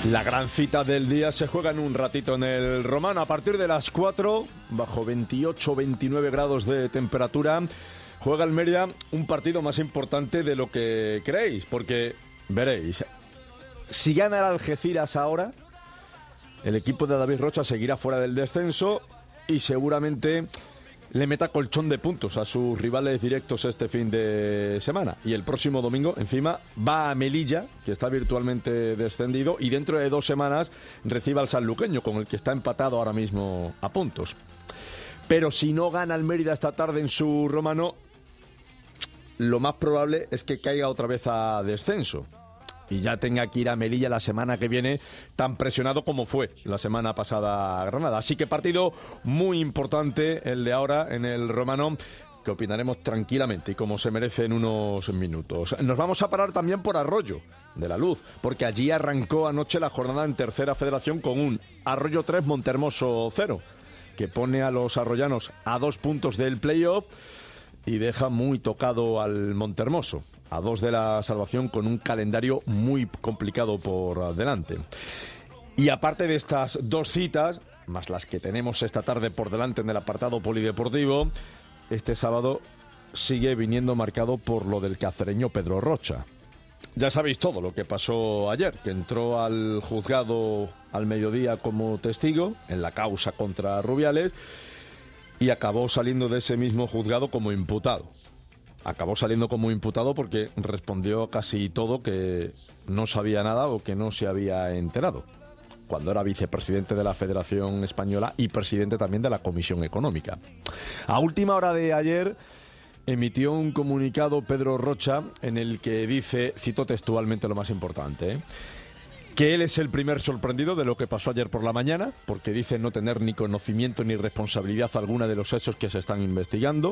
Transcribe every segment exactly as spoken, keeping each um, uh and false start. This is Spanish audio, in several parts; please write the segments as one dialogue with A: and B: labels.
A: La gran cita del día se juega en un ratito en el Romano. A partir de las cuatro, bajo veintiocho veintinueve grados de temperatura, juega el Mérida un partido más importante de lo que creéis. Porque, veréis, si gana el Algeciras ahora, el equipo de David Rocha seguirá fuera del descenso y seguramente le meta colchón de puntos a sus rivales directos este fin de semana. Y el próximo domingo, encima, va a Melilla, que está virtualmente descendido, y dentro de dos semanas recibe al sanluqueño, con el que está empatado ahora mismo a puntos. Pero si no gana el Mérida esta tarde en su Romano, lo más probable es que caiga otra vez a descenso y ya tenga que ir a Melilla la semana que viene, tan presionado como fue la semana pasada a Granada. Así que partido muy importante el de ahora en el Romano, que opinaremos tranquilamente y como se merece en unos minutos. Nos vamos a parar también por Arroyo de la Luz, porque allí arrancó anoche la jornada en Tercera Federación con un Arroyo tres, Montermoso cero, que pone a los arroyanos a dos puntos del playoff y deja muy tocado al Montermoso, a dos de la salvación, con un calendario muy complicado por delante. Y aparte de estas dos citas, más las que tenemos esta tarde por delante en el apartado polideportivo, este sábado sigue viniendo marcado por lo del cacereño Pedro Rocha. Ya sabéis todo lo que pasó ayer, que entró al juzgado al mediodía como testigo en la causa contra Rubiales y acabó saliendo de ese mismo juzgado como imputado. Acabó saliendo como imputado porque respondió casi todo que no sabía nada o que no se había enterado, cuando era vicepresidente de la Federación Española y presidente también de la Comisión Económica. A última hora de ayer emitió un comunicado Pedro Rocha en el que dice, cito textualmente lo más importante, ¿eh? que él es el primer sorprendido de lo que pasó ayer por la mañana, porque dice no tener ni conocimiento ni responsabilidad alguna de los hechos que se están investigando,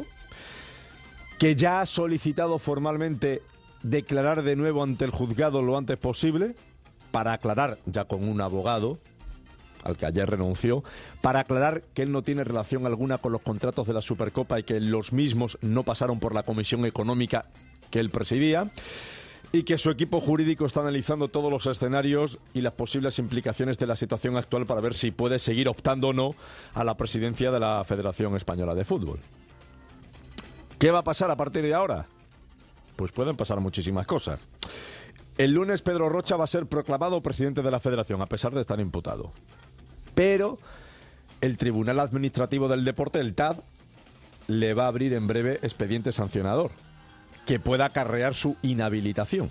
A: que ya ha solicitado formalmente declarar de nuevo ante el juzgado lo antes posible, para aclarar, ya con un abogado, al que ayer renunció, para aclarar que él no tiene relación alguna con los contratos de la Supercopa y que los mismos no pasaron por la Comisión Económica que él presidía, y que su equipo jurídico está analizando todos los escenarios y las posibles implicaciones de la situación actual para ver si puede seguir optando o no a la presidencia de la Federación Española de Fútbol. ¿Qué va a pasar a partir de ahora? Pues pueden pasar muchísimas cosas. El lunes Pedro Rocha va a ser proclamado presidente de la Federación, a pesar de estar imputado. Pero el Tribunal Administrativo del Deporte, el T A D, le va a abrir en breve expediente sancionador, que pueda acarrear su inhabilitación.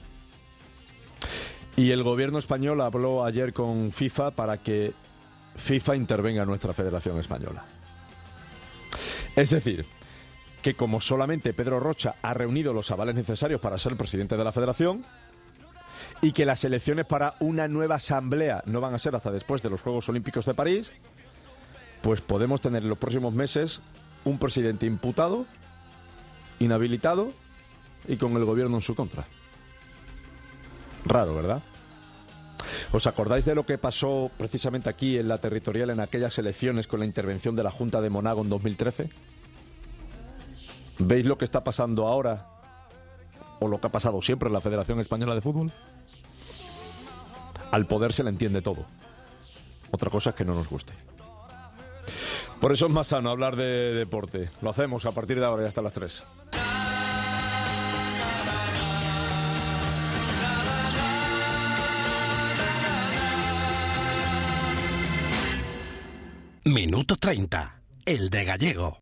A: Y el gobierno español habló ayer con FIFA para que FIFA intervenga en nuestra Federación Española. Es decir, que como solamente Pedro Rocha ha reunido los avales necesarios para ser presidente de la Federación y que las elecciones para una nueva asamblea no van a ser hasta después de los Juegos Olímpicos de París, pues podemos tener en los próximos meses un presidente imputado, inhabilitado y con el gobierno en su contra. Raro, ¿verdad? ¿Os acordáis de lo que pasó precisamente aquí en la territorial en aquellas elecciones con la intervención de la Junta de Monago en dos mil trece? ¿Veis lo que está pasando ahora o lo que ha pasado siempre en la Federación Española de Fútbol? Al poder se le entiende todo. Otra cosa es que no nos guste. Por eso es más sano hablar de deporte. Lo hacemos a partir de ahora y hasta las tres.
B: Minuto treinta, el de Gallego.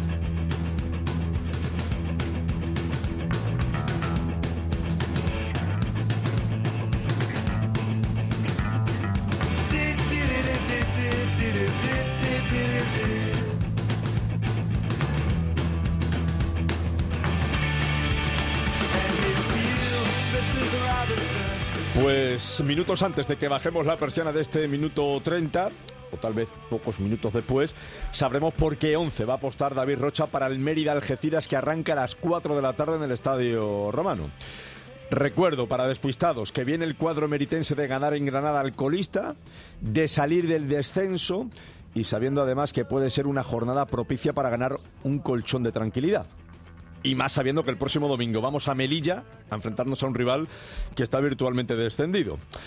A: Pues minutos antes de que bajemos la persiana de este minuto treinta, o tal vez pocos minutos después, sabremos por qué once va a apostar David Rocha para el Mérida Algeciras, que arranca a las cuatro de la tarde en el Estadio Romano. Recuerdo, para despistados, que viene el cuadro meritense de ganar en Granada al colista, de salir del descenso y sabiendo además que puede ser una jornada propicia para ganar un colchón de tranquilidad. Y más sabiendo que el próximo domingo vamos a Melilla a enfrentarnos a un rival que está virtualmente descendido.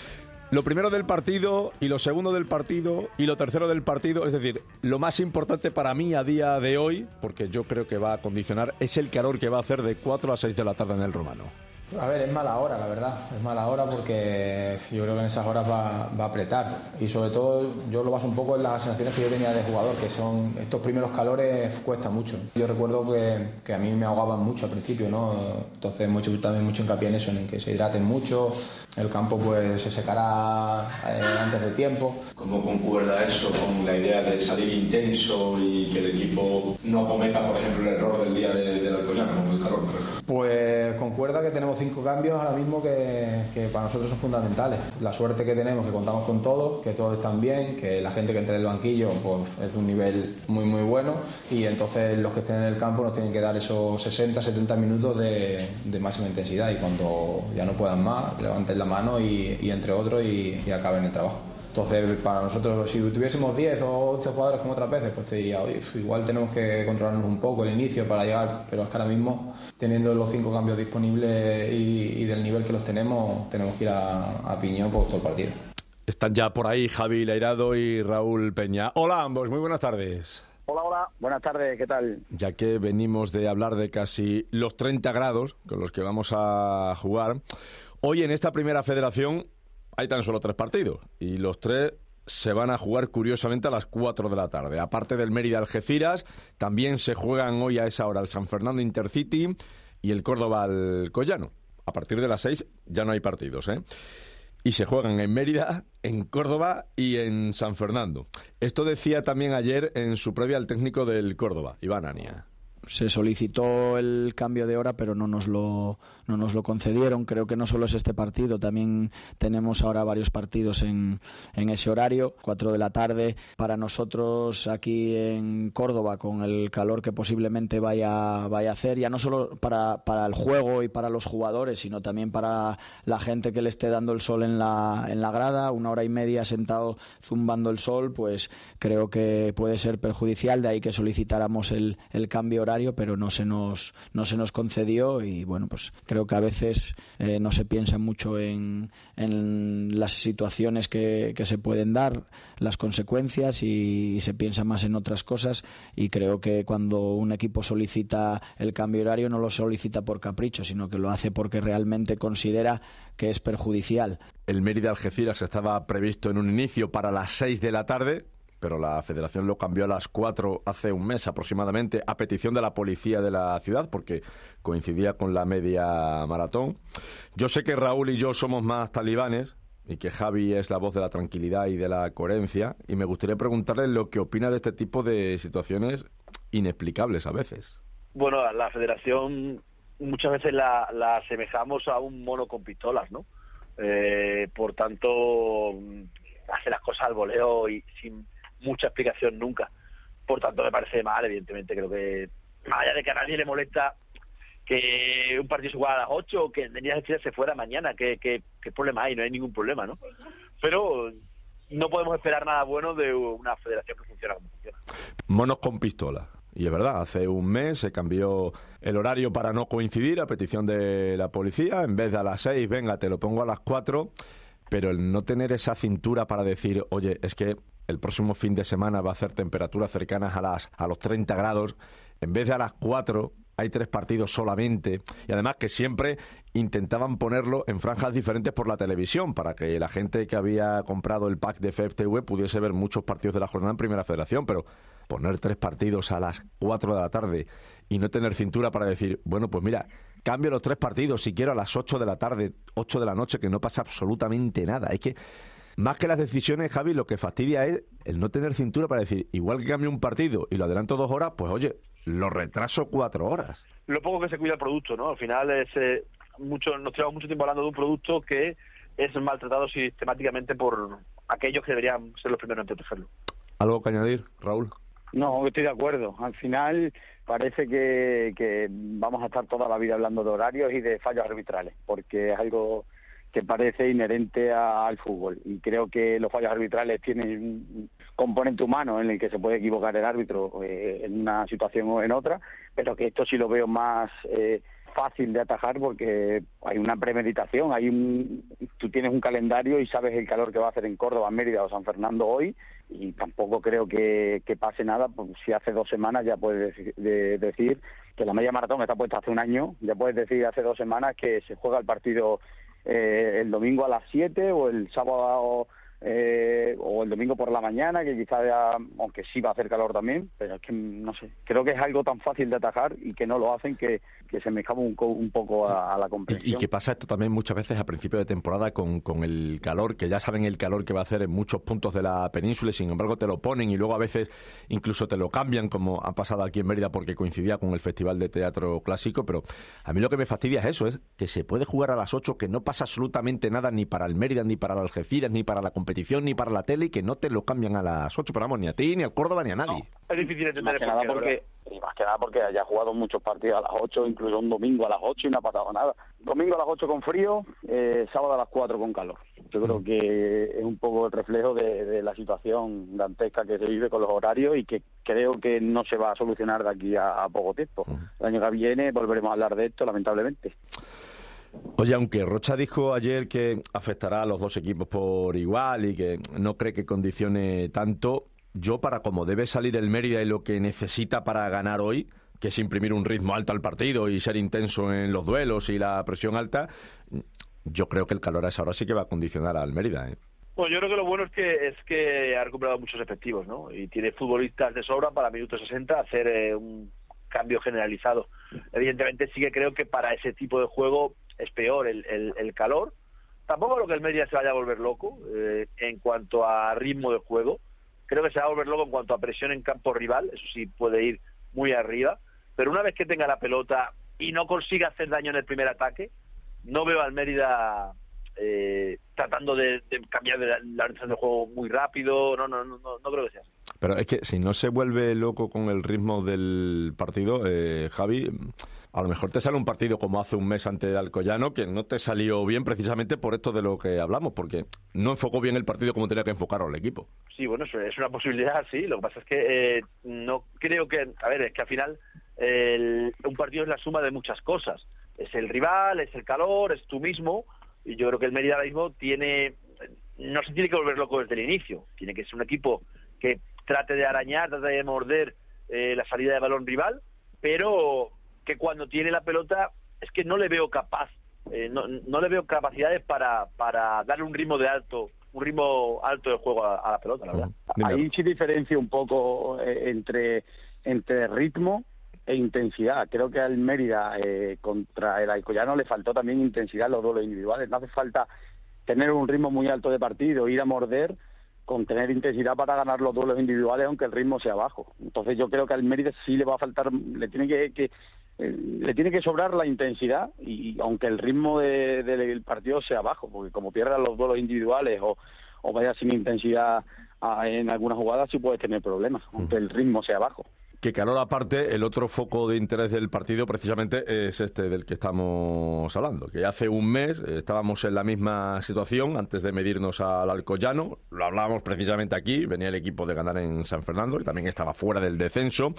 A: Lo primero del partido y lo segundo del partido y lo tercero del partido, es decir, lo más importante para mí a día de hoy, porque yo creo que va a condicionar, es el calor que va a hacer de cuatro a seis de la tarde en el Romano.
C: A ver, es mala hora, la verdad, es mala hora porque yo creo que en esas horas va, va a apretar y sobre todo yo lo baso un poco en las sensaciones que yo tenía de jugador, que son estos primeros calores cuesta mucho. Yo recuerdo que, que a mí me ahogaban mucho al principio, ¿no? Entonces hemos hecho también mucho hincapié en eso, en que se hidraten mucho, el campo pues se secará eh, antes de tiempo.
D: ¿Cómo concuerda eso con la idea de salir intenso y que el equipo no cometa, por ejemplo, el error del día de, del Alcoyano, con el calor?
C: Pues concuerda que tenemos cinco cambios ahora mismo que, que para nosotros son fundamentales. La suerte que tenemos, que contamos con todos, que todos están bien, que la gente que entra en el banquillo pues, es de un nivel muy muy bueno y entonces los que estén en el campo nos tienen que dar esos sesenta setenta minutos de, de máxima intensidad y cuando ya no puedan más, levanten la mano y, y entre otros y, y acaben el trabajo. Entonces, para nosotros, si tuviésemos diez o once jugadores como otras veces, pues te diría, oye, igual tenemos que controlarnos un poco el inicio para llegar, pero es que ahora mismo, teniendo los cinco cambios disponibles y, y del nivel que los tenemos, tenemos que ir a, a piñón por todo el partido.
A: Están ya por ahí Javi Leirado y Raúl Peña. Hola ambos, muy buenas tardes.
E: Hola, hola, buenas tardes, ¿qué tal?
A: Ya que venimos de hablar de casi los treinta grados con los que vamos a jugar, hoy en esta primera federación hay tan solo tres partidos y los tres se van a jugar curiosamente a las cuatro de la tarde. Aparte del Mérida Algeciras, también se juegan hoy a esa hora el San Fernando Intercity y el Córdoba Alcoyano. A partir de las seis ya no hay partidos, ¿eh? Y se juegan en Mérida, en Córdoba y en San Fernando. Esto decía también ayer en su previa el técnico del Córdoba, Iván Ania.
F: Se solicitó el cambio de hora, pero no nos lo no nos lo concedieron. Creo que no solo es este partido, también tenemos ahora varios partidos en, en ese horario, cuatro de la tarde. Para nosotros aquí en Córdoba, con el calor que posiblemente vaya, vaya a hacer, ya no solo para, para el juego y para los jugadores, sino también para la gente que le esté dando el sol en la, en la grada, una hora y media sentado zumbando el sol, pues creo que puede ser perjudicial, de ahí que solicitáramos el, el cambio horario, pero no se nos, no se nos concedió y bueno, pues creo que a veces eh, no se piensa mucho en, en las situaciones que, que se pueden dar, las consecuencias y, y se piensa más en otras cosas y creo que cuando un equipo solicita el cambio horario no lo solicita por capricho, sino que lo hace porque realmente considera que es perjudicial.
A: El Mérida Algeciras estaba previsto en un inicio para las seis de la tarde, pero la federación lo cambió a las cuatro hace un mes aproximadamente a petición de la policía de la ciudad porque coincidía con la media maratón. Yo sé que Raúl y yo somos más talibanes y que Javi es la voz de la tranquilidad y de la coherencia y me gustaría preguntarle lo que opina de este tipo de situaciones inexplicables a veces.
E: Bueno, la federación muchas veces la, la asemejamos a un mono con pistolas, ¿no? Eh, por tanto, hace las cosas al voleo y sin mucha explicación nunca. Por tanto, me parece mal, evidentemente. Creo que, más allá de que a nadie le molesta que un partido se juegue a las ocho o que el Mérida Algeciras se fuera mañana, ¿qué, qué, qué problema hay? No hay ningún problema, ¿no? Pero no podemos esperar nada bueno de una federación que funciona como funciona.
A: Monos con pistola. Y es verdad, hace un mes se cambió el horario para no coincidir a petición de la policía. En vez de a las seis, venga, te lo pongo a las cuatro. Pero el no tener esa cintura para decir, oye, es que el próximo fin de semana va a hacer temperaturas cercanas a las a los treinta grados, en vez de a las cuatro hay tres partidos solamente, y además que siempre intentaban ponerlo en franjas diferentes por la televisión, para que la gente que había comprado el pack de F T V pudiese ver muchos partidos de la jornada en Primera Federación, pero poner tres partidos a las cuatro de la tarde y no tener cintura para decir, bueno, pues mira, cambio los tres partidos si quiero a las ocho de la tarde, ocho de la noche, que no pasa absolutamente nada. Es que más que las decisiones, Javi, lo que fastidia es el no tener cintura para decir, igual que cambio un partido y lo adelanto dos horas, pues oye, lo retraso cuatro horas.
E: Lo poco que se cuida el producto, ¿no? Al final es eh, mucho, nos llevamos mucho tiempo hablando de un producto que es maltratado sistemáticamente por aquellos que deberían ser los primeros en protegerlo.
A: ¿Algo que añadir, Raúl?
G: No, estoy de acuerdo. Al final parece que, que vamos a estar toda la vida hablando de horarios y de fallos arbitrales, porque es algo que parece inherente a, al fútbol. Y creo que los fallos arbitrales tienen un componente humano en el que se puede equivocar el árbitro eh, en una situación o en otra, pero que esto sí lo veo más eh, fácil de atajar porque hay una premeditación, hay un, tú tienes un calendario y sabes el calor que va a hacer en Córdoba, Mérida o San Fernando hoy, y tampoco creo que, que pase nada, porque si hace dos semanas ya puedes de, de, decir que la media maratón está puesta hace un año, ya puedes decir hace dos semanas que se juega el partido eh, el domingo a las siete o el sábado eh, o el domingo por la mañana, que quizás ya, aunque sí va a hacer calor también, pero es que no sé, creo que es algo tan fácil de atajar y que no lo hacen que, que se me escapa un, un poco a, a la competición.
A: Y, y que pasa esto también muchas veces a principio de temporada con, con el calor, que ya saben el calor que va a hacer en muchos puntos de la península y sin embargo te lo ponen y luego a veces incluso te lo cambian, como ha pasado aquí en Mérida porque coincidía con el Festival de Teatro Clásico. Pero a mí lo que me fastidia es eso, es que se puede jugar a las ocho, que no pasa absolutamente nada ni para el Mérida, ni para el Algeciras, ni para la competición, ni para la tele, y que no te lo cambian a las ocho, pero vamos, ni a ti, ni a Córdoba, ni a nadie.
E: No, es difícil entender
G: más que nada porque y más que nada porque haya jugado muchos partidos a las ocho, incluso un domingo a las ocho y no ha pasado nada. Domingo a las ocho con frío, eh, sábado a las cuatro con calor. Yo creo que es un poco el reflejo de, de la situación dantesca que se vive con los horarios y que creo que no se va a solucionar de aquí a, a poco tiempo. El año que viene volveremos a hablar de esto, lamentablemente.
A: Oye, aunque Rocha dijo ayer que afectará a los dos equipos por igual y que no cree que condicione tanto, yo para como debe salir el Mérida y lo que necesita para ganar hoy, que es imprimir un ritmo alto al partido y ser intenso en los duelos y la presión alta, yo creo que el calor a esa hora sí que va a condicionar al Mérida, ¿eh?
E: Bueno, yo creo que lo bueno es que es que ha recuperado muchos efectivos, ¿no? Y tiene futbolistas de sobra para minuto sesenta hacer eh, un cambio generalizado. Evidentemente sí que creo que para ese tipo de juego es peor el, el, el calor. Tampoco creo que el Mérida se vaya a volver loco eh, en cuanto a ritmo de juego. Creo que se va a volver loco en cuanto a presión en campo rival, eso sí puede ir muy arriba, pero una vez que tenga la pelota y no consiga hacer daño en el primer ataque, no veo al Mérida eh, tratando de, de cambiar de la, la orientación del juego muy rápido, no, no, no, no, no creo que sea así.
A: Pero es que si no se vuelve loco con el ritmo del partido, eh, Javi, a lo mejor te sale un partido como hace un mes ante el Alcoyano, que no te salió bien precisamente por esto de lo que hablamos, porque no enfocó bien el partido como tenía que enfocarlo el equipo.
E: Sí, bueno, eso es una posibilidad, sí. Lo que pasa es que eh, no creo que... A ver, es que al final el, un partido es la suma de muchas cosas. Es el rival, es el calor, es tú mismo, y yo creo que el Mérida ahora mismo tiene... No se tiene que volver loco desde el inicio. Tiene que ser un equipo que trate de arañar, trate de morder eh, la salida de balón rival, pero que cuando tiene la pelota es que no le veo capaz, eh, no, no le veo capacidades para, para darle un ritmo de alto, un ritmo alto de juego a, a la pelota, la verdad.
G: Ahí sí diferencia un poco eh, entre, entre ritmo e intensidad. Creo que al Mérida eh, contra el Alcoyano le faltó también intensidad en los duelos individuales. No hace falta tener un ritmo muy alto de partido, ir a morder, con tener intensidad para ganar los duelos individuales, aunque el ritmo sea bajo. Entonces yo creo que al Mérida sí le va a faltar, le tiene que, que eh, le tiene que sobrar la intensidad, y aunque el ritmo de, de, del partido sea bajo, porque como pierdan los duelos individuales o, o vaya sin intensidad a, en algunas jugadas, sí puedes tener problemas, aunque el ritmo sea bajo.
A: Que calor aparte, el otro foco de interés del partido precisamente es este del que estamos hablando, que hace un mes estábamos en la misma situación antes de medirnos al Alcoyano, lo hablábamos precisamente aquí, venía el equipo de ganar en San Fernando, que también estaba fuera del descenso,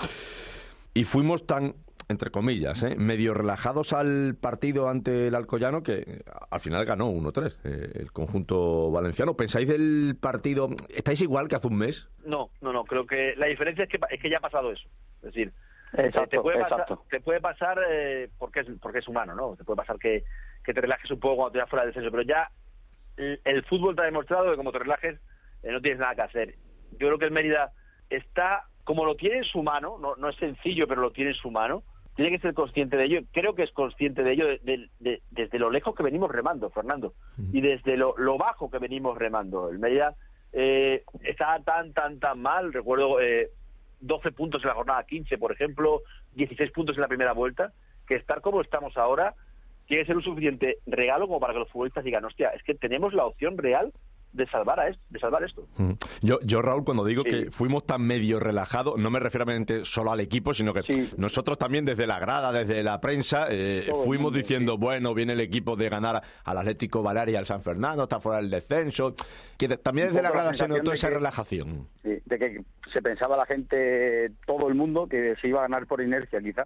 A: y fuimos tan, entre comillas, ¿eh? medio relajados al partido ante el Alcoyano que al final ganó uno tres eh, el conjunto valenciano. ¿Pensáis del partido? ¿Estáis igual que hace un mes?
E: No, no, no, creo que la diferencia es que es que ya ha pasado eso. Es decir,
G: exacto,
E: te puede pasar,
G: exacto.
E: te puede pasar eh, porque es porque es humano, ¿no? Te puede pasar que, que te relajes un poco cuando te vas fuera del descenso, pero ya el, el fútbol te ha demostrado que como te relajes eh, no tienes nada que hacer. Yo creo que el Mérida está, como lo tiene en su mano, no, no es sencillo, pero lo tiene en su mano, tiene que ser consciente de ello. Creo que es consciente de ello de, de, de, desde lo lejos que venimos remando, Fernando, y desde lo, lo bajo que venimos remando. El Mérida eh, está tan, tan, tan mal. Recuerdo eh, doce puntos en la jornada quince, por ejemplo, dieciséis puntos en la primera vuelta, que estar como estamos ahora tiene que ser un suficiente regalo como para que los futbolistas digan, hostia, es que tenemos la opción real de salvar a esto, de salvar esto.
A: Yo, yo Raúl, cuando digo
E: sí.
A: que fuimos tan medio relajados, no me refiero a solo al equipo, sino que
G: sí.
A: nosotros también desde la grada, desde la prensa, eh, fuimos mundo, diciendo, sí. bueno, viene el equipo de ganar al Atlético Baleares y al San Fernando, está fuera del descenso, que también desde la grada se notó esa
G: que,
A: relajación.
G: Sí, de que se pensaba la gente, todo el mundo, que se iba a ganar por inercia quizá.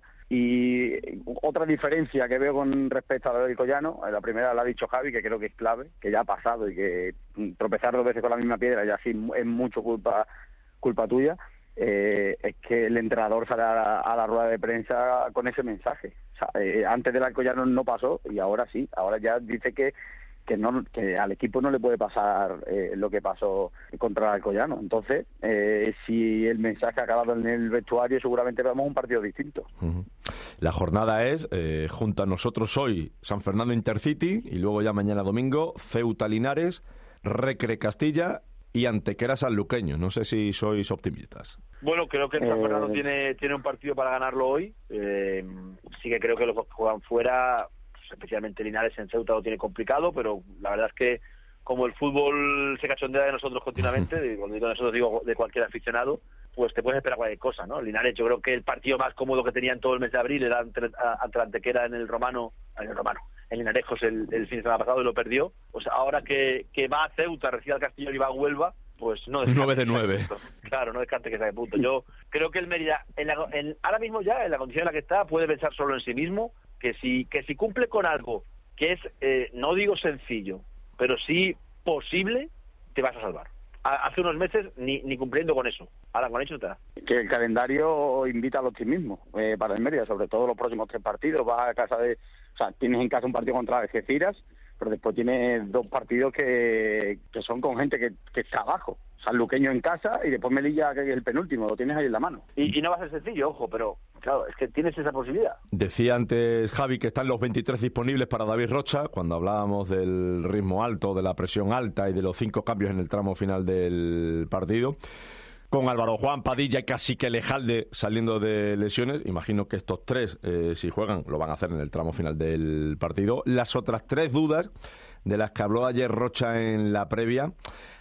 G: Y otra diferencia que veo con respecto a lo del Collano, la primera la ha dicho Javi, que creo que es clave, que ya ha pasado y que tropezar dos veces con la misma piedra ya sí es mucho culpa, culpa tuya. Eh, es que el entrenador sale a la, a la rueda de prensa con ese mensaje. O sea, eh, antes del Alcoyano no pasó y ahora sí, ahora ya dice que que no que al equipo no le puede pasar eh, lo que pasó contra el Alcoyano. Entonces, eh, si el mensaje ha acabado en el vestuario, seguramente vemos un partido distinto.
A: Uh-huh. La jornada es, eh, junto a nosotros hoy, San Fernando Intercity, y luego ya mañana domingo, Ceuta Linares, Recre Castilla y Antequera Sanluqueño. No sé si sois optimistas.
E: Bueno, creo que el San Fernando
G: Eh...
E: tiene, tiene un partido para ganarlo hoy. Eh, sí que creo que los que juegan fuera, especialmente Linares en Ceuta, lo tiene complicado, pero la verdad es que como el fútbol se cachondea de nosotros continuamente, cuando digo de nosotros digo de cualquier aficionado, pues te puedes esperar cualquier cosa, ¿no? Linares, yo creo que el partido más cómodo que tenían todo el mes de abril era ante, ante la Antequera en el Romano, en el Romano, en Linarejos el, el fin de semana pasado y lo perdió. Pues ahora que, que va a Ceuta, recibe al Castellón y va a Huelva, pues no descarte.
A: nueve de nueve.
E: Claro, no descarte que saque punto. Yo creo que el Mérida, en la, en, ahora mismo ya, en la condición en la que está, puede pensar solo en sí mismo, que si, que si cumple con algo que es, eh, no digo sencillo, pero sí posible, te vas a salvar. A, hace unos meses ni, ni cumpliendo con eso. Ahora con eso te da.
G: Que el calendario invita al optimismo eh, para el Mérida, sobre todo los próximos tres partidos. Vas a casa de, o sea, tienes en casa un partido contra Algeciras, pero después tienes dos partidos que, que son con gente que, que está abajo. Sanluqueño en casa y después Melilla, que es el penúltimo, lo tienes ahí en la mano.
E: Y, y no va a ser sencillo, ojo, pero claro, es que tienes esa posibilidad.
A: Decía antes Javi que están los veintitrés disponibles para David Rocha, cuando hablábamos del ritmo alto, de la presión alta y de los cinco cambios en el tramo final del partido. Con Álvaro Juan, Padilla y Cacique Lejalde saliendo de lesiones, imagino que estos tres, eh, si juegan, lo van a hacer en el tramo final del partido. Las otras tres dudas de las que habló ayer Rocha en la previa,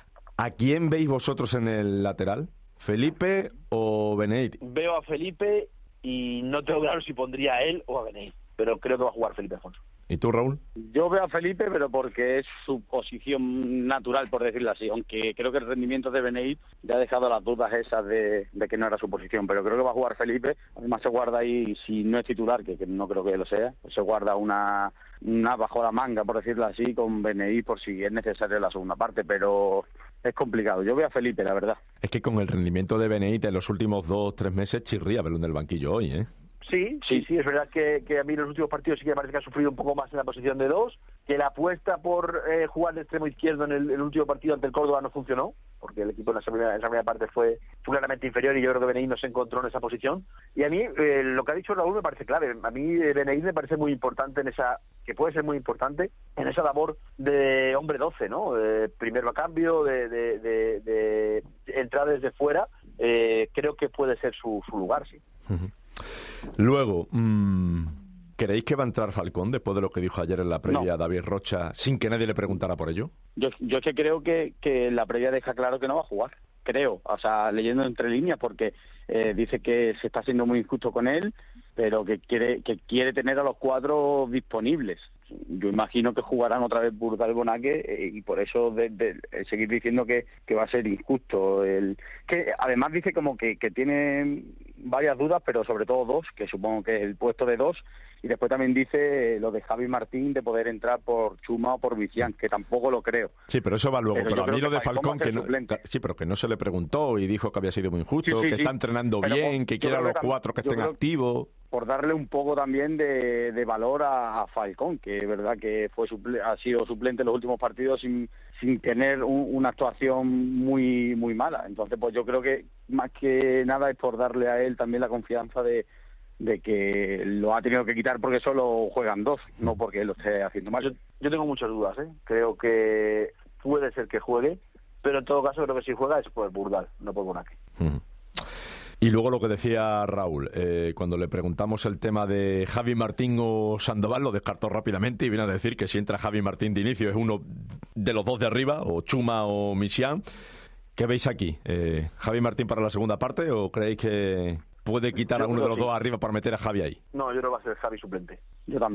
A: ¿a quién veis vosotros en el lateral? ¿Felipe o Beneit?
E: Veo a Felipe y no tengo claro si pondría a él o a Beneit, pero creo que va a jugar Felipe Alfonso.
A: ¿Y tú, Raúl?
G: Yo veo a Felipe, pero porque es su posición natural, por decirlo así, aunque creo que el rendimiento de Beneit ya ha dejado las dudas esas de, de que no era su posición, pero creo que va a jugar Felipe. Además se guarda ahí, si no es titular, que, que no creo que lo sea, pues se guarda una, una bajo la manga, por decirlo así, con Beneit por si es necesario la segunda parte, pero es complicado. Yo veo a Felipe, la verdad.
A: Es que con el rendimiento de Beneit en los últimos dos, tres meses chirría verlo en el banquillo hoy, ¿eh?
E: Sí, sí, sí, es verdad que, que a mí en los últimos partidos sí que me parece que ha sufrido un poco más en la posición de dos, que la apuesta por eh, jugar de extremo izquierdo en el, el último partido ante el Córdoba no funcionó, porque el equipo en la primera, en la primera parte fue, fue claramente inferior y yo creo que Beneit no se encontró en esa posición. Y a mí eh, lo que ha dicho Raúl me parece clave. A mí eh, Beneit me parece muy importante en esa, que puede ser muy importante en esa labor de hombre doce, ¿no? Eh, primero a cambio, de, de, de, de, de entrar desde fuera, eh, creo que puede ser su, su lugar, sí.
A: Uh-huh. Luego, mmm, ¿creéis que va a entrar Falcón después de lo que dijo ayer en la previa
G: no.
A: David Rocha sin que nadie le preguntara por ello?
G: Yo, yo es que creo que, que la previa deja claro que no va a jugar. Creo, o sea, leyendo entre líneas, porque eh, dice que se está siendo muy injusto con él, pero que quiere que quiere tener a los cuatro disponibles. Yo imagino que jugarán otra vez Burdal Bonaque eh, y por eso de, de, de seguir diciendo que, que va a ser injusto. El, que además dice como que, que tiene varias dudas, pero sobre todo dos, que supongo que es el puesto de dos, y después también dice lo de Javi Martín de poder entrar por Chuma o por Vicián, que tampoco lo creo.
A: Sí, pero eso va luego. Pero, pero a mí lo de Falcón, que no, sí, pero que no se le preguntó y dijo que había sido muy injusto, sí, sí, que sí. está entrenando pero bien, que quiere a los cuatro que estén activos.
G: Por darle un poco también de, de valor a, a Falcón, que es verdad que fue suple, ha sido suplente en los últimos partidos sin, sin tener un, una actuación muy muy mala. Entonces, pues yo creo que más que nada es por darle a él también la confianza de, de que lo ha tenido que quitar porque solo juegan dos, no porque él lo esté haciendo mal.
E: Yo, yo tengo muchas dudas, ¿eh? Creo que puede ser que juegue, pero en todo caso creo que si juega es por Burdal, no por Bonaque.
A: Mm. Y luego lo que decía Raúl, eh, cuando le preguntamos el tema de Javi Martín o Sandoval, lo descartó rápidamente y viene a decir que si entra Javi Martín de inicio es uno de los dos de arriba, o Chuma o Michián. ¿Qué veis aquí? Eh, ¿Javi Martín para la segunda parte o creéis que puede quitar
E: yo
A: a uno de los
E: sí.
A: dos arriba para meter a Javi ahí?
E: No, yo creo que va a ser Javi suplente.
G: Yo también.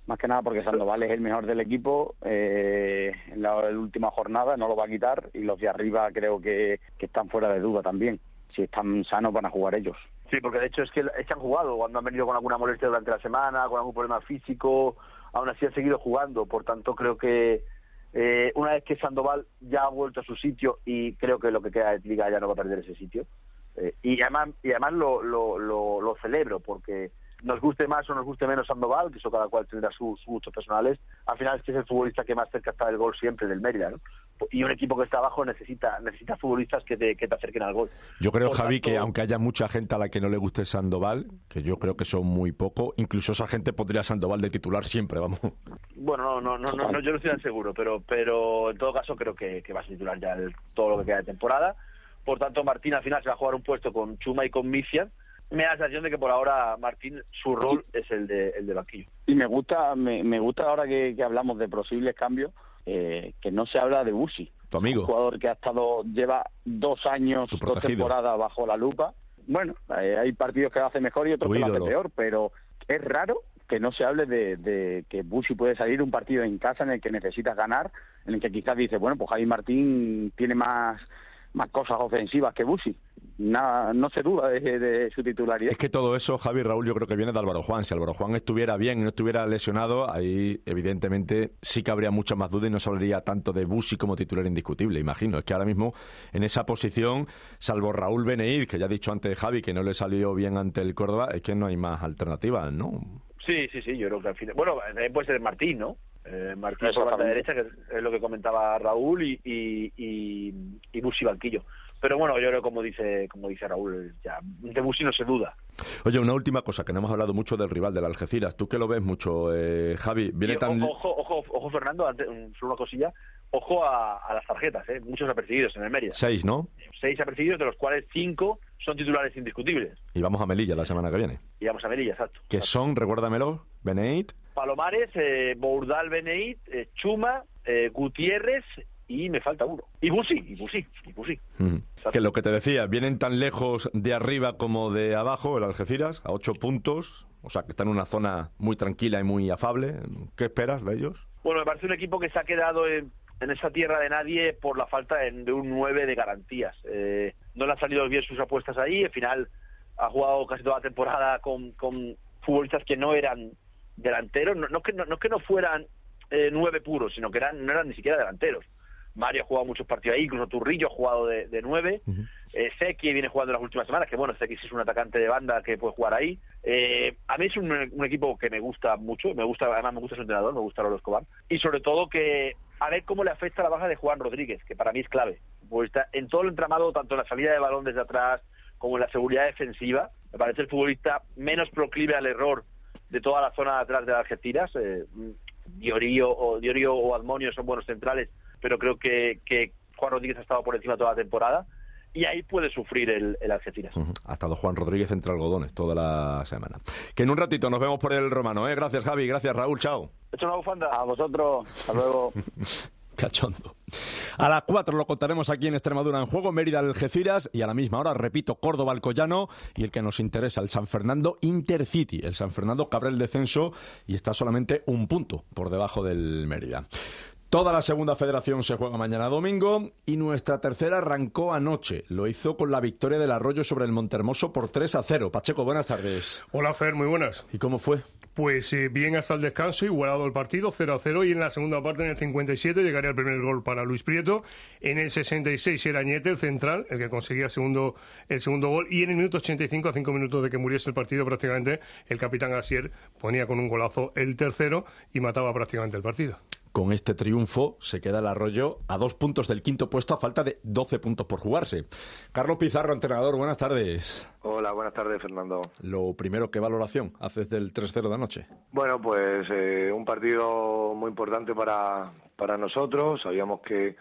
G: más que nada porque Sandoval es el mejor del equipo, eh, en la, la última jornada no lo va a quitar, y los de arriba creo que, que están fuera de duda también. Si están sanos van a jugar ellos.
E: Sí, porque de hecho es que, es que han jugado cuando han venido con alguna molestia durante la semana, con algún problema físico, aún así han seguido jugando. Por tanto, creo que eh, una vez que Sandoval ya ha vuelto a su sitio, y creo que lo que queda de Liga ya no va a perder ese sitio, eh, y además y además lo, lo, lo, lo celebro, porque nos guste más o nos guste menos Sandoval, que eso cada cual tendrá sus, sus gustos personales, al final es que es el futbolista que más cerca está del gol siempre del Mérida, ¿no? Y un equipo que está abajo necesita necesita futbolistas que te, que te acerquen al gol.
A: Yo creo,
E: Por
A: Javi,
E: tanto,
A: que aunque haya mucha gente a la que no le guste Sandoval, que yo creo que son muy poco, incluso esa gente pondría a Sandoval de titular siempre, vamos.
E: Bueno, no, no, no, no, yo no estoy tan seguro, pero pero en todo caso creo que, que va a titular ya el, todo lo que queda de temporada. Por tanto, Martín al final se va a jugar un puesto con Chuma y con Mician. Me da la sensación de que por ahora Martín, su rol es el de el de banquillo.
G: Y me gusta me, me gusta ahora que, que hablamos de posibles cambios, eh, que no se habla de Busi,
A: tu amigo,
G: un jugador que ha estado lleva dos años, dos temporadas bajo la lupa. Bueno, eh, hay partidos que lo hace mejor y otros que lo hace peor, pero es raro que no se hable de, de que Busi puede salir un partido en casa en el que necesitas ganar, en el que quizás dice, bueno, pues Javi Martín tiene más más cosas ofensivas que Busi. Nada, no se duda de, de su titularidad.
A: Es que todo eso, Javi, Raúl, yo creo que viene de Álvaro Juan. Si Álvaro Juan estuviera bien y no estuviera lesionado, ahí evidentemente sí que habría mucha más duda y no se hablaría tanto de Busi como titular indiscutible, imagino. Es que ahora mismo en esa posición, salvo Raúl Beneid, que ya ha dicho antes Javi que no le salió bien ante el Córdoba, es que no hay más alternativas, ¿no?
E: Sí, sí, sí, yo creo que al final... Bueno, puede ser Martín, ¿no? Eh, Martín por banda derecha, que es lo que comentaba Raúl, y, y, y, y Busi banquillo. Pero bueno, yo creo, como dice como dice Raúl, ya de Busi no se duda.
A: Oye, una última cosa, que no hemos hablado mucho del rival, del Algeciras. Tú que lo ves mucho, eh, Javi. Viene
E: y,
A: tan...
E: Ojo, ojo, ojo, Fernando, antes, solo una cosilla. Ojo a, a las tarjetas, ¿eh? Muchos apercibidos en el Mérida.
A: Seis, ¿no?
E: Seis apercibidos, de los cuales cinco son titulares indiscutibles.
A: Y vamos a Melilla la semana que viene.
E: Y vamos a Melilla, exacto.
A: Que
E: exacto.
A: son, recuérdamelo, Beneid...
E: Palomares, eh, Bourdal, Beneid, eh, Chuma, eh, Gutiérrez, y me falta uno. Y Busi, y Busi, y Busi.
A: Mm. Que lo que te decía, vienen tan lejos de arriba como de abajo, el Algeciras, a ocho puntos, o sea que está en una zona muy tranquila y muy afable. ¿Qué esperas de ellos?
E: Bueno, me parece un equipo que se ha quedado en, en esa tierra de nadie por la falta de, de un nueve de garantías. Eh, no le han salido bien sus apuestas ahí, al final ha jugado casi toda la temporada con, con futbolistas que no eran delanteros, no, no, que, no, no que no fueran eh, nueve puros, sino que eran no eran ni siquiera delanteros. Mario ha jugado muchos partidos ahí, incluso Turrillo ha jugado de, de nueve, uh-huh. eh, Seki viene jugando en las últimas semanas, que bueno, Seki sí es un atacante de banda que puede jugar ahí. Eh, a mí es un, un equipo que me gusta mucho, me gusta además me gusta su entrenador, me gusta Lolo Escobar, y sobre todo que a ver cómo le afecta la baja de Juan Rodríguez, que para mí es clave, pues está en todo el entramado, tanto en la salida de balón desde atrás como en la seguridad defensiva. Me parece el futbolista menos proclive al error de toda la zona de atrás de las Algeciras. eh, Diorio o Diorio o Admonio son buenos centrales, pero creo que, que Juan Rodríguez ha estado por encima toda la temporada y ahí puede sufrir el, el Algeciras. Uh-huh.
A: Ha estado Juan Rodríguez entre algodones toda la semana. Que en un ratito nos vemos por el Romano, ¿eh? Gracias, Javi, gracias, Raúl, chao.
E: Hecho una bufanda.
G: A vosotros, hasta luego.
A: Cachondo. A las cuatro lo contaremos aquí en Extremadura en Juego, Mérida Algeciras, y a la misma hora, repito, Córdoba Alcoyano, y el que nos interesa, el San Fernando Intercity. El San Fernando que abre el descenso y está solamente un punto por debajo del Mérida. Toda la segunda federación se juega mañana domingo y nuestra tercera arrancó anoche. Lo hizo con la victoria del Arroyo sobre el Montermoso por tres a cero. Pacheco, buenas tardes.
H: Hola, Fer, muy buenas.
A: ¿Y cómo fue?
H: Pues eh, bien hasta el descanso, igualado el partido, cero a cero, y en la segunda parte, en el cincuenta y siete, llegaría el primer gol para Luis Prieto. En el sesenta y seis era Añete, el central, el que conseguía segundo, el segundo gol, y en el minuto ochenta y cinco, a cinco minutos de que muriese el partido, prácticamente, el capitán Asier ponía con un golazo el tercero y mataba prácticamente el partido.
A: Con este triunfo se queda el Arroyo a dos puntos del quinto puesto a falta de doce puntos por jugarse. Carlos Pizarro, entrenador, buenas tardes.
I: Hola, buenas tardes, Fernando.
A: Lo primero, ¿qué valoración haces del tres cero de anoche?
I: Bueno, pues eh, un partido muy importante para, para nosotros. Sabíamos que,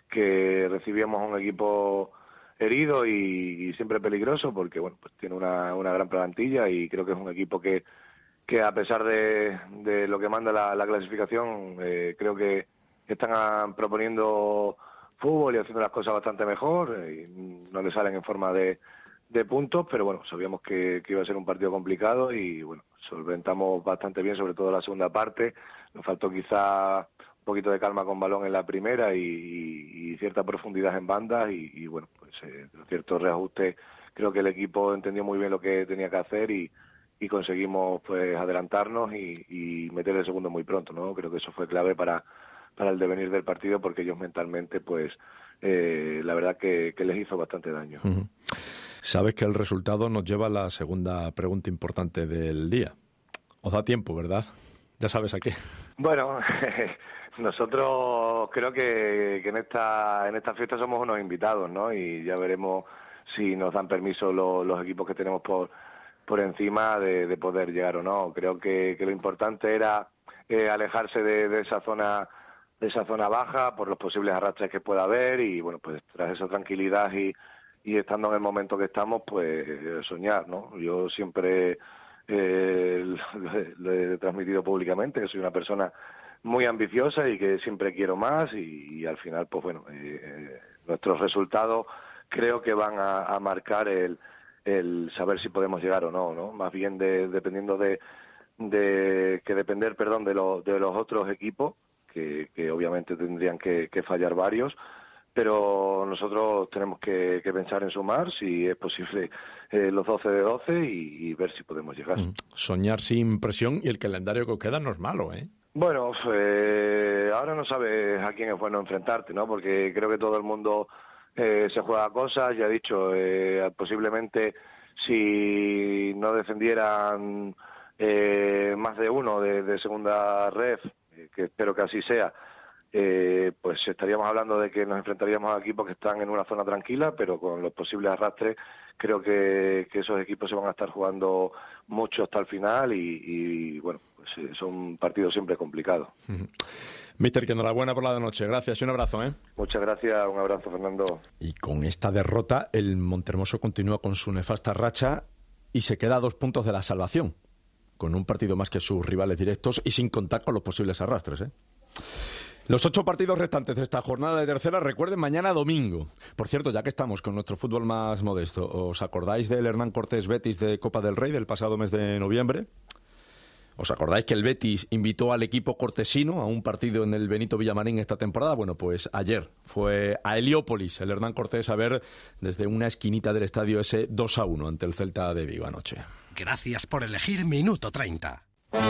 I: que recibíamos un equipo herido y, y siempre peligroso porque bueno, pues tiene una, una gran plantilla y creo que es un equipo que que a pesar de, de lo que manda la, la clasificación, eh, creo que están proponiendo fútbol y haciendo las cosas bastante mejor, y no le salen en forma de, de puntos, pero bueno, sabíamos que, que iba a ser un partido complicado y bueno, solventamos bastante bien, sobre todo la segunda parte. Nos faltó quizá un poquito de calma con balón en la primera y, y, y cierta profundidad en bandas y, y bueno, pues eh, ciertos reajustes. Creo que el equipo entendió muy bien lo que tenía que hacer y, y conseguimos pues adelantarnos y, y meter el segundo muy pronto, ¿no? Creo que eso fue clave para, para el devenir del partido porque ellos mentalmente pues eh, la verdad que, que les hizo bastante daño.
A: Uh-huh. Sabes que el resultado nos lleva a la segunda pregunta importante del día. Os da tiempo, ¿verdad? Ya sabes a qué.
I: Bueno, nosotros creo que, que en esta en esta fiesta somos unos invitados, ¿no? Y ya veremos si nos dan permiso lo, los equipos que tenemos por por encima de, de poder llegar o no. Creo que, que lo importante era eh, alejarse de, de esa zona de esa zona baja por los posibles arrastres que pueda haber y bueno, pues tras esa tranquilidad y y estando en el momento que estamos, pues soñar, ¿no? Yo siempre eh, lo he transmitido públicamente, que soy una persona muy ambiciosa y que siempre quiero más y, y al final, pues bueno, eh, nuestros resultados creo que van a, a marcar el, el saber si podemos llegar o no, ¿no? Más bien de, dependiendo de, de que depender, perdón, de, lo, de los otros equipos, que, que obviamente tendrían que, que fallar varios, pero nosotros tenemos que, que pensar en sumar, si es posible, eh, los doce de doce y, y ver si podemos llegar.
A: Soñar sin presión y el calendario que os queda no es malo, ¿eh?
I: Bueno, eh, ahora no sabes a quién es bueno enfrentarte, ¿no? Porque creo que todo el mundo eh, se juega cosas, ya he dicho, eh, posiblemente si no defendieran eh, más de uno de, de segunda ref, eh, que espero que así sea, Eh, pues estaríamos hablando de que nos enfrentaríamos a equipos que están en una zona tranquila, pero con los posibles arrastres creo que, que esos equipos se van a estar jugando mucho hasta el final y, y bueno, pues son partidos siempre complicados.
A: Míster, que enhorabuena por la de noche. Gracias y un abrazo, ¿eh?
I: Muchas gracias, un abrazo, Fernando.
A: Y con esta derrota, el Montermoso continúa con su nefasta racha y se queda a dos puntos de la salvación, con un partido más que sus rivales directos y sin contar con los posibles arrastres, ¿eh? Los ocho partidos restantes de esta jornada de tercera, recuerden, mañana domingo. Por cierto, ya que estamos con nuestro fútbol más modesto, ¿os acordáis del Hernán Cortés Betis de Copa del Rey del pasado mes de noviembre? ¿Os acordáis que el Betis invitó al equipo cortesino a un partido en el Benito Villamarín esta temporada? Bueno, pues ayer fue a Heliópolis el Hernán Cortés a ver desde una esquinita del estadio ese dos a uno ante el Celta de Vigo anoche.
B: Gracias por elegir Minuto treinta.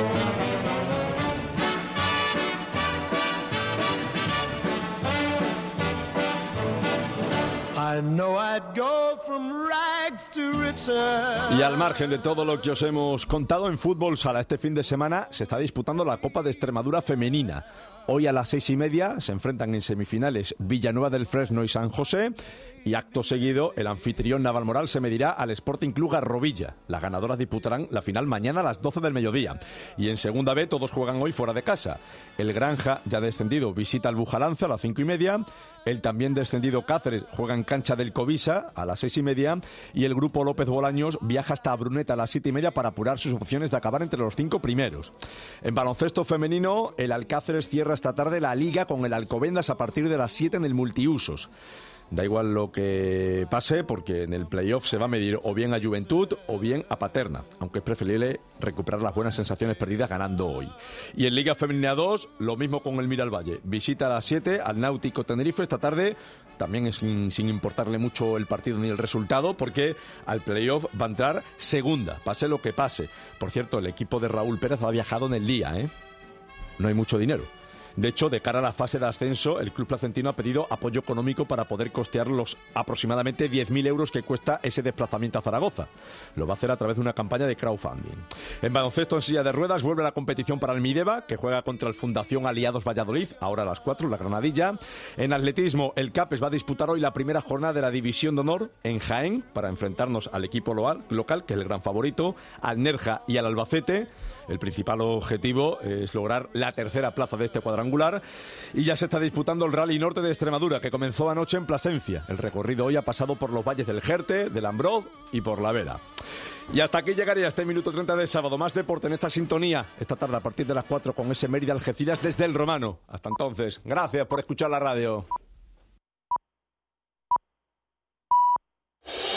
A: Y al margen de todo lo que os hemos contado, en Fútbol Sala este fin de semana se está disputando la Copa de Extremadura femenina. Hoy a las seis y media se enfrentan en semifinales Villanueva del Fresno y San José. Y acto seguido, el anfitrión Navalmoral se medirá al Sporting Club Garrovilla. Las ganadoras disputarán la final mañana a las doce del mediodía. Y en Segunda B todos juegan hoy fuera de casa. El Granja, ya descendido, visita al Bujalance a las cinco y media. El también descendido Cáceres juega en cancha del Covisa a las seis y media. Y el grupo López Bolaños viaja hasta Bruneta a las siete y media para apurar sus opciones de acabar entre los cinco primeros. En baloncesto femenino, el Alcáceres cierra esta tarde la Liga con el Alcobendas a partir de las siete en el Multiusos. Da igual lo que pase porque en el playoff se va a medir o bien a Juventud o bien a Paterna, aunque es preferible recuperar las buenas sensaciones perdidas ganando hoy. Y en Liga Femenina dos, lo mismo con el Miralvalle. Visita a las siete al Náutico Tenerife esta tarde, también sin, sin importarle mucho el partido ni el resultado, porque al playoff va a entrar segunda, pase lo que pase. Por cierto, el equipo de Raúl Pérez ha viajado en el día, ¿eh? No hay mucho dinero. De hecho, de cara a la fase de ascenso, el club placentino ha pedido apoyo económico para poder costear los aproximadamente diez mil euros que cuesta ese desplazamiento a Zaragoza. Lo va a hacer a través de una campaña de crowdfunding. En baloncesto en silla de ruedas vuelve la competición para el Mideva, que juega contra el Fundación Aliados Valladolid, ahora a las cuatro, la Granadilla. En atletismo, el CAPES va a disputar hoy la primera jornada de la División de Honor en Jaén, para enfrentarnos al equipo local, que es el gran favorito, al Nerja y al Albacete. El principal objetivo es lograr la tercera plaza de este cuadrangular y ya se está disputando el Rally Norte de Extremadura, que comenzó anoche en Plasencia. El recorrido hoy ha pasado por los valles del Jerte, del Ambroz y por la Vera. Y hasta aquí llegaría este Minuto treinta de sábado. Más deporte en esta sintonía, esta tarde a partir de las cuatro con ese Mérida Algeciras desde el Romano. Hasta entonces, gracias por escuchar la radio.